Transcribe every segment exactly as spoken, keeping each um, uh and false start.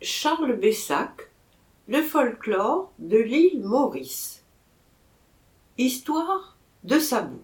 Charles Bessac, le folklore de l'île Maurice. Histoire de Sabour.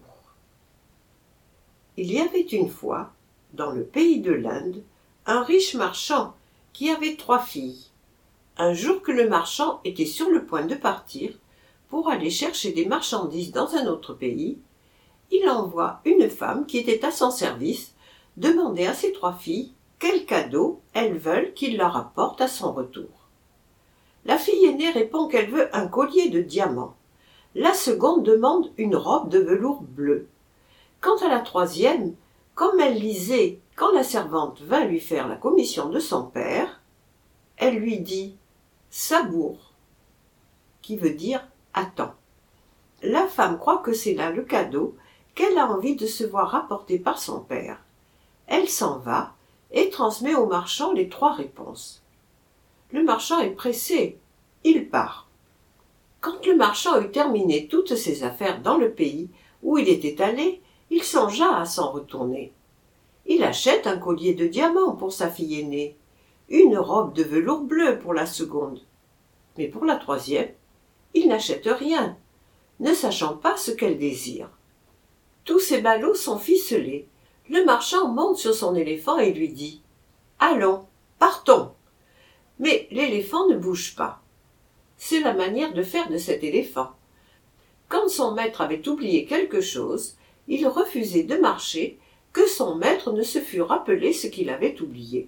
Il y avait une fois, dans le pays de l'Inde, un riche marchand qui avait trois filles. Un jour que le marchand était sur le point de partir pour aller chercher des marchandises dans un autre pays, il envoie une femme qui était à son service demander à ses trois filles quel cadeau elles veulent qu'il leur apporte à son retour. La fille aînée répond qu'elle veut un collier de diamants. La seconde demande une robe de velours bleu. Quant à la troisième, comme elle lisait quand la servante vint lui faire la commission de son père, elle lui dit « Sabour », qui veut dire « attends ». La femme croit que c'est là le cadeau qu'elle a envie de se voir apporter par son père. Elle s'en va et transmet au marchand les trois réponses. Le marchand est pressé, il part. Quand le marchand eut terminé toutes ses affaires dans le pays où il était allé, il songea à s'en retourner. Il achète un collier de diamants pour sa fille aînée, une robe de velours bleu pour la seconde. Mais pour la troisième, il n'achète rien, ne sachant pas ce qu'elle désire. Tous ces ballots sont ficelés. Le marchand monte sur son éléphant et lui dit « Allons, partons !» Mais l'éléphant ne bouge pas. C'est la manière de faire de cet éléphant. Quand son maître avait oublié quelque chose, il refusait de marcher, que son maître ne se fût rappelé ce qu'il avait oublié.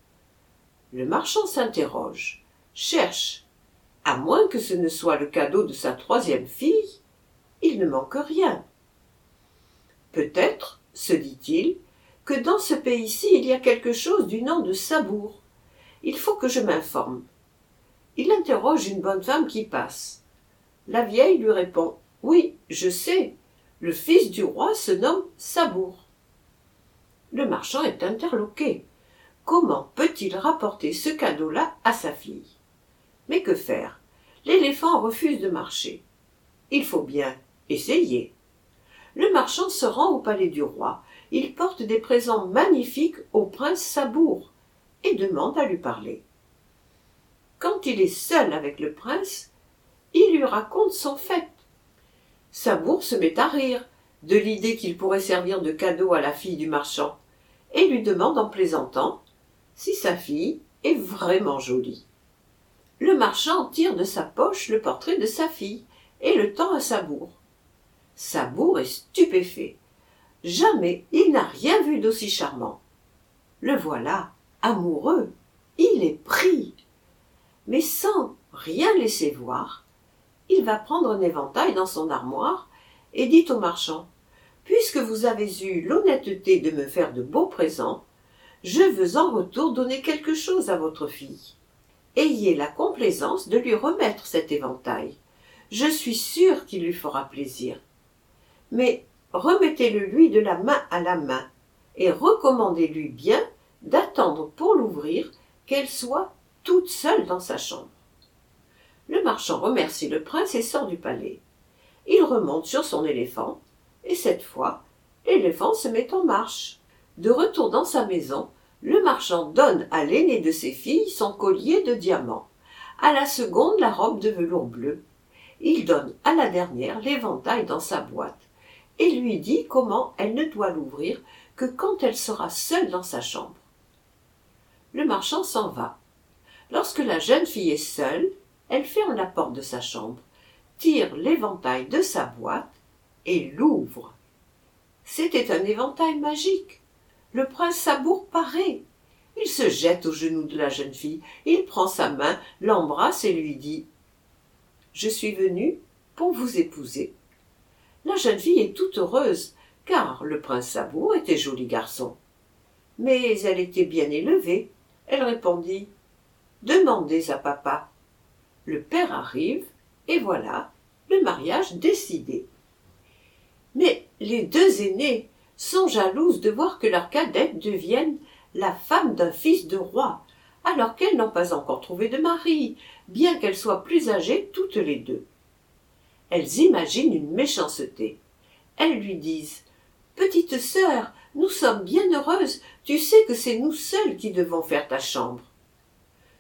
Le marchand s'interroge, cherche. À moins que ce ne soit le cadeau de sa troisième fille, il ne manque rien. Peut-être, se dit-il, que dans ce pays-ci il y a quelque chose du nom de Sabour. Il faut que je m'informe. Il interroge une bonne femme qui passe. La vieille lui répond « Oui, je sais, le fils du roi se nomme Sabour. » Le marchand est interloqué. Comment peut-il rapporter ce cadeau-là à sa fille? Mais que faire? L'éléphant refuse de marcher. Il faut bien essayer. Le marchand se rend au palais du roi. Il porte des présents magnifiques au prince Sabour et demande à lui parler. Quand il est seul avec le prince, il lui raconte son fait. Sabour se met à rire de l'idée qu'il pourrait servir de cadeau à la fille du marchand et lui demande en plaisantant si sa fille est vraiment jolie. Le marchand tire de sa poche le portrait de sa fille et le tend à Sabour. Sabour est stupéfait. Jamais il n'a rien vu d'aussi charmant. Le voilà, amoureux, il est pris. Mais sans rien laisser voir, il va prendre un éventail dans son armoire et dit au marchand « Puisque vous avez eu l'honnêteté de me faire de beaux présents, je veux en retour donner quelque chose à votre fille. Ayez la complaisance de lui remettre cet éventail. Je suis sûr qu'il lui fera plaisir. Mais remettez-le lui de la main à la main et recommandez-lui bien d'attendre pour l'ouvrir qu'elle soit toute seule dans sa chambre. » Le marchand remercie le prince et sort du palais. Il remonte sur son éléphant et cette fois, l'éléphant se met en marche. De retour dans sa maison, le marchand donne à l'aînée de ses filles son collier de diamants, à la seconde la robe de velours bleu. Il donne à la dernière l'éventail dans sa boîte et lui dit comment elle ne doit l'ouvrir que quand elle sera seule dans sa chambre. Le marchand s'en va. Lorsque la jeune fille est seule, elle ferme la porte de sa chambre, tire l'éventail de sa boîte et l'ouvre. C'était un éventail magique. Le prince Sabour paraît. Il se jette aux genoux de la jeune fille, il prend sa main, l'embrasse et lui dit « Je suis venu pour vous épouser. » La jeune fille est toute heureuse, car le prince Sabour était joli garçon. Mais elle était bien élevée. Elle répondit « Demandez à papa. » Le père arrive, et voilà, le mariage décidé. Mais les deux aînées sont jalouses de voir que leur cadette devienne la femme d'un fils de roi, alors qu'elles n'ont pas encore trouvé de mari, bien qu'elles soient plus âgées toutes les deux. Elles imaginent une méchanceté. Elles lui disent « Petite sœur, nous sommes bien heureuses, tu sais que c'est nous seules qui devons faire ta chambre. »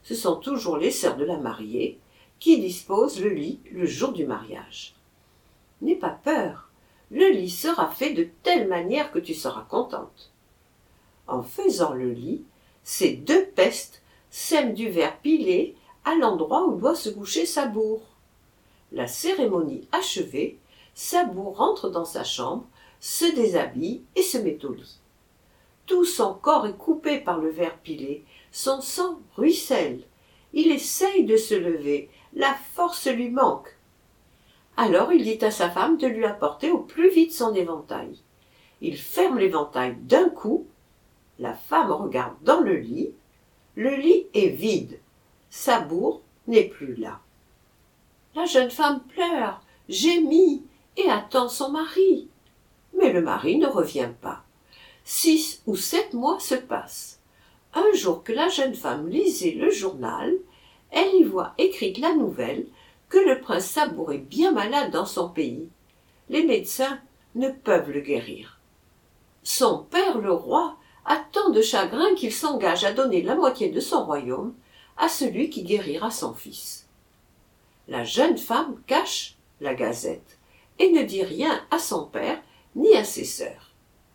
Ce sont toujours les sœurs de la mariée qui disposent le lit le jour du mariage. N'aie pas peur, le lit sera fait de telle manière que tu seras contente. En faisant le lit, ces deux pestes sèment du verre pilé à l'endroit où doit se coucher Sabour. La cérémonie achevée, Sabour rentre dans sa chambre, se déshabille et se met au lit. Tout son corps est coupé par le verre pilé, son sang ruisselle. Il essaye de se lever, la force lui manque. Alors il dit à sa femme de lui apporter au plus vite son éventail. Il ferme l'éventail d'un coup. La femme regarde dans le lit. Le lit est vide. Sabour n'est plus là. La jeune femme pleure, gémit et attend son mari. Mais le mari ne revient pas. Six ou sept mois se passent. Un jour que la jeune femme lisait le journal, elle y voit écrite la nouvelle que le prince Sabour est bien malade dans son pays. Les médecins ne peuvent le guérir. Son père, le roi, a tant de chagrin qu'il s'engage à donner la moitié de son royaume à celui qui guérira son fils. La jeune femme cache la gazette et ne dit rien à son père ni à ses sœurs.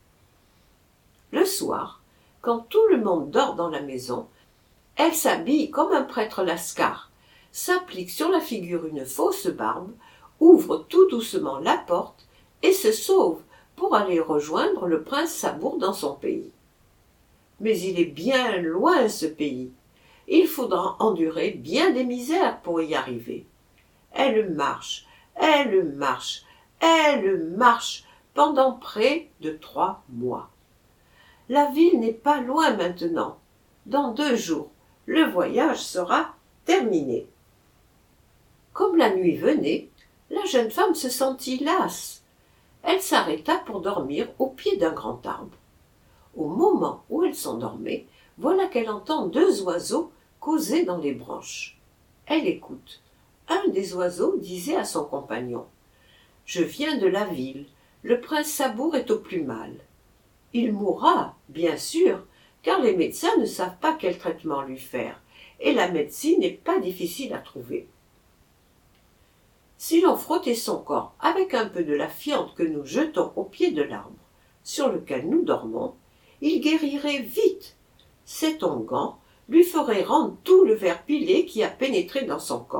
Le soir, quand tout le monde dort dans la maison, elle s'habille comme un prêtre lascar, s'applique sur la figure une fausse barbe, ouvre tout doucement la porte et se sauve pour aller rejoindre le prince Sabour dans son pays. Mais il est bien loin ce pays. Il faudra endurer bien des misères pour y arriver. Elle marche, elle marche, elle marche pendant près de trois mois. La ville n'est pas loin maintenant. Dans deux jours, le voyage sera terminé. Comme la nuit venait, la jeune femme se sentit lasse. Elle s'arrêta pour dormir au pied d'un grand arbre. Au moment où elle s'endormait, voilà qu'elle entend deux oiseaux causer dans les branches. Elle écoute. Un des oiseaux disait à son compagnon « Je viens de la ville. Le prince Sabour est au plus mal. Il mourra, bien sûr, car les médecins ne savent pas quel traitement lui faire, et la médecine n'est pas difficile à trouver. Si l'on frottait son corps avec un peu de la fiente que nous jetons au pied de l'arbre sur lequel nous dormons, il guérirait vite. Cet onguent lui ferait rendre tout le verre pilé qui a pénétré dans son corps. »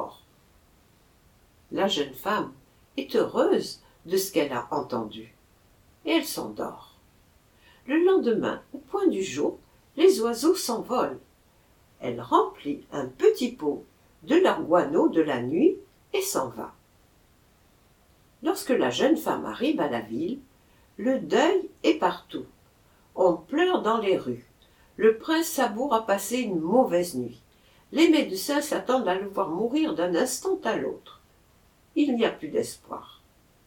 La jeune femme est heureuse de ce qu'elle a entendu, et elle s'endort. Le lendemain, au point du jour, les oiseaux s'envolent. Elle remplit un petit pot de leur guano de la nuit et s'en va. Lorsque la jeune femme arrive à la ville, le deuil est partout. On pleure dans les rues. Le prince Sabour a passé une mauvaise nuit. Les médecins s'attendent à le voir mourir d'un instant à l'autre. Il n'y a plus d'espoir.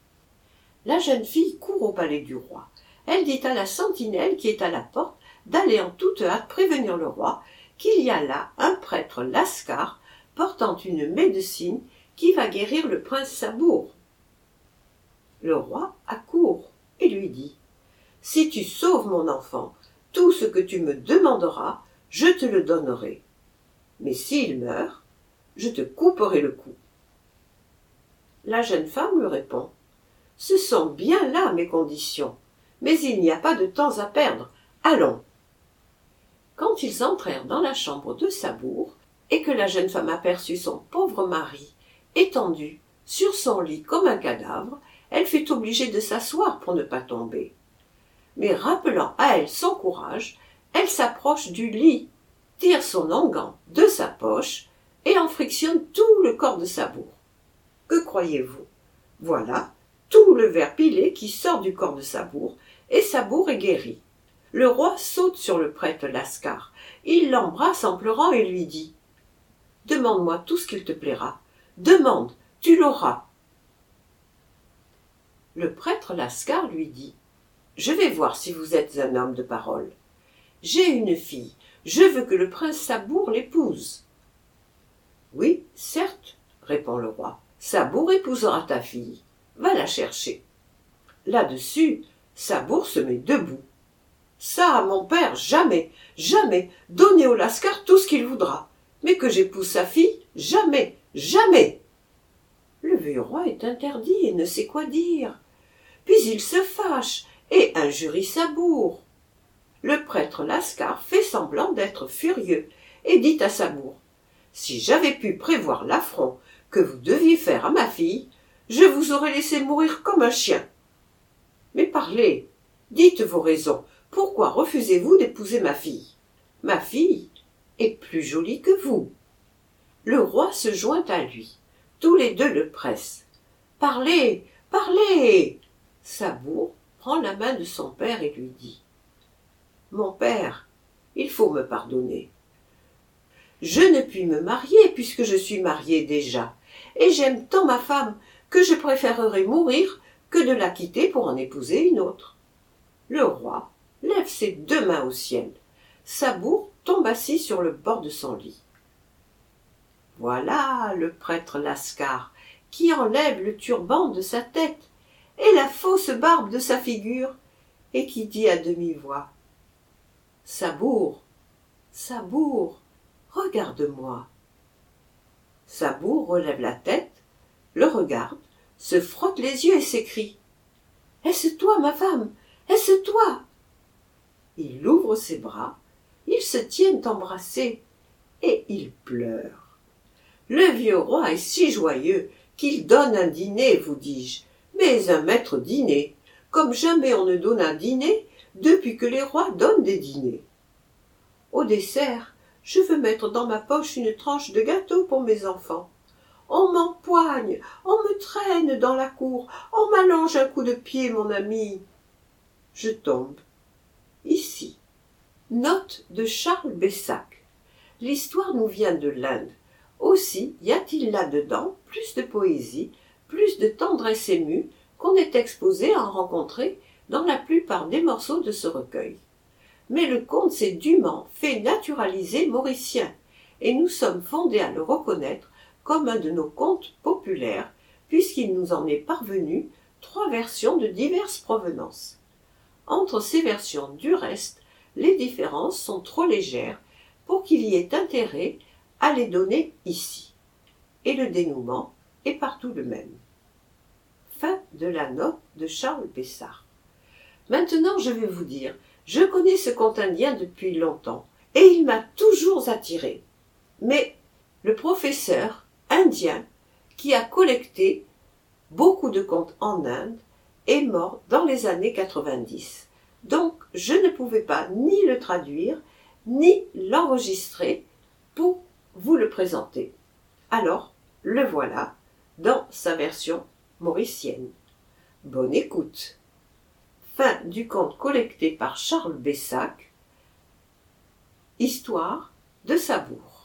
La jeune fille court au palais du roi. Elle dit à la sentinelle qui est à la porte d'aller en toute hâte prévenir le roi qu'il y a là un prêtre lascar portant une médecine qui va guérir le prince Sabour. Le roi accourt et lui dit « Si tu sauves mon enfant, tout ce que tu me demanderas, je te le donnerai. Mais s'il meurt, je te couperai le cou. » La jeune femme lui répond « Ce sont bien là mes conditions, mais il n'y a pas de temps à perdre. Allons !» Quand ils entrèrent dans la chambre de Sabour, et que la jeune femme aperçut son pauvre mari étendu sur son lit comme un cadavre, elle fut obligée de s'asseoir pour ne pas tomber. Mais rappelant à elle son courage, elle s'approche du lit, tire son onguent de sa poche et en frictionne tout le corps de Sabour. Que croyez-vous? Voilà tout le verre pilé qui sort du corps de Sabour, et Sabour est guéri. Le roi saute sur le prêtre lascar. Il l'embrasse en pleurant et lui dit « Demande-moi tout ce qu'il te plaira. Demande, tu l'auras. » Le prêtre lascar lui dit « Je vais voir si vous êtes un homme de parole. J'ai une fille, je veux que le prince Sabour l'épouse. »« Oui, certes, répond le roi, Sabour épousera ta fille. Va la chercher. » Là-dessus, Sabour se met debout. « Ça, mon père, jamais, jamais, donnez au lascar tout ce qu'il voudra. Mais que j'épouse sa fille, jamais, jamais. Le vieux roi est interdit et ne sait quoi dire. Puis il se fâche et injurie Sabour. Le prêtre Lascar fait semblant d'être furieux et dit à Sabour: « Si j'avais pu prévoir l'affront que vous deviez faire à ma fille, je vous aurais laissé mourir comme un chien. Mais parlez, dites vos raisons, pourquoi refusez-vous d'épouser ma fille? Ma fille est plus jolie que vous. » Le roi se joint à lui. Tous les deux le pressent. « Parlez, parlez !» Sabour prend la main de son père et lui dit: « Mon père, il faut me pardonner. Je ne puis me marier puisque je suis marié déjà, et j'aime tant ma femme que je préférerais mourir que de la quitter pour en épouser une autre. » Le roi lève ses deux mains au ciel. Sabour tombe assis sur le bord de son lit. Voilà le prêtre Lascar qui enlève le turban de sa tête et la fausse barbe de sa figure et qui dit à demi-voix: « Sabour, Sabour, regarde-moi. » Sabour relève la tête, le regarde, se frotte les yeux et s'écrie: « Est-ce toi, ma femme? Est-ce toi ?» Il ouvre ses bras, ils se tiennent embrassés et il pleure. Le vieux roi est si joyeux qu'il donne un dîner, vous dis-je, mais un maître dîner, comme jamais on ne donne un dîner depuis que les rois donnent des dîners. Au dessert, je veux mettre dans ma poche une tranche de gâteau pour mes enfants. On m'empoigne, on me traîne dans la cour, on m'allonge un coup de pied, mon ami. Je tombe. Ici. Note de Charles Bessac. L'histoire nous vient de l'Inde. Aussi y a-t-il là-dedans plus de poésie, plus de tendresse émue qu'on est exposé à en rencontrer dans la plupart des morceaux de ce recueil. Mais le conte s'est dûment fait naturaliser mauricien, et nous sommes fondés à le reconnaître comme un de nos contes populaires, puisqu'il nous en est parvenu trois versions de diverses provenances. Entre ces versions, du reste, les différences sont trop légères pour qu'il y ait intérêt à les donner ici. Et le dénouement est partout le même. Fin de la note de Charles Bessart. Maintenant, je vais vous dire, je connais ce conte indien depuis longtemps, et il m'a toujours attiré. Mais le professeur indien, qui a collecté beaucoup de contes en Inde, est mort dans les années quatre-vingt-dix. Donc, je ne pouvais pas ni le traduire, ni l'enregistrer pour vous le présenter. Alors, le voilà dans sa version mauricienne. Bonne écoute. Fin du conte collecté par Charles Bessac. Histoire de Sabour.